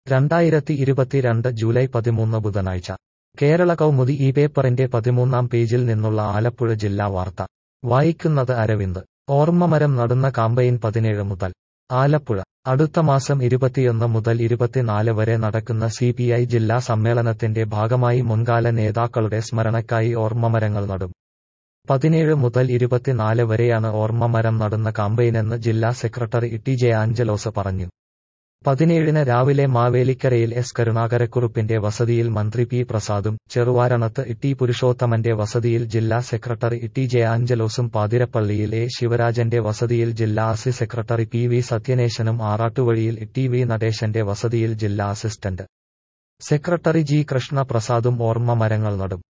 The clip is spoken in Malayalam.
2022 ജൂലൈ 13 ബുധനാഴ്ച കേരള കൗമുദി ഈ പേപ്പറിന്റെ 13-ാം പേജിൽ നിന്നുള്ള ആലപ്പുഴ ജില്ലാ വാർത്ത വായിക്കുന്നത് അരവിന്ദ്. ഓർമ്മമരം നടുന്ന കാമ്പയിൻ 17 മുതൽ. ആലപ്പുഴ അടുത്ത മാസം 21 മുതൽ 24 വരെ നടക്കുന്ന CPI ജില്ലാ സമ്മേളനത്തിന്റെ ഭാഗമായി മുൻകാല നേതാക്കളുടെ സ്മരണയ്ക്കായി ഓർമ്മമരങ്ങൾ നടും. 17 മുതൽ 24 വരെയാണ് ഓർമ്മമരം നടുന്ന കാമ്പയിനെന്ന് ജില്ലാ സെക്രട്ടറി TJ ആഞ്ചലോസ് പറഞ്ഞു. 17-ന് രാവിലെ മാവേലിക്കരയിൽ S കരുണാകരക്കുറുപ്പിന്റെ വസതിയിൽ മന്ത്രി P പ്രസാദും ചെറുവാരണത്ത് T പുരുഷോത്തമന്റെ വസതിയിൽ ജില്ലാ സെക്രട്ടറി TJ ആഞ്ചലോസും പാതിരപ്പള്ളിയിൽ A ശിവരാജന്റെ വസതിയിൽ ജില്ലാ സെക്രട്ടറി PV സത്യനേശനും ആറാട്ടുവഴിയിൽ TV നടേശന്റെ വസതിയിൽ ജില്ലാ അസിസ്റ്റന്റ് സെക്രട്ടറി G കൃഷ്ണ പ്രസാദും ഓർമ്മ മരങ്ങൾ നടും.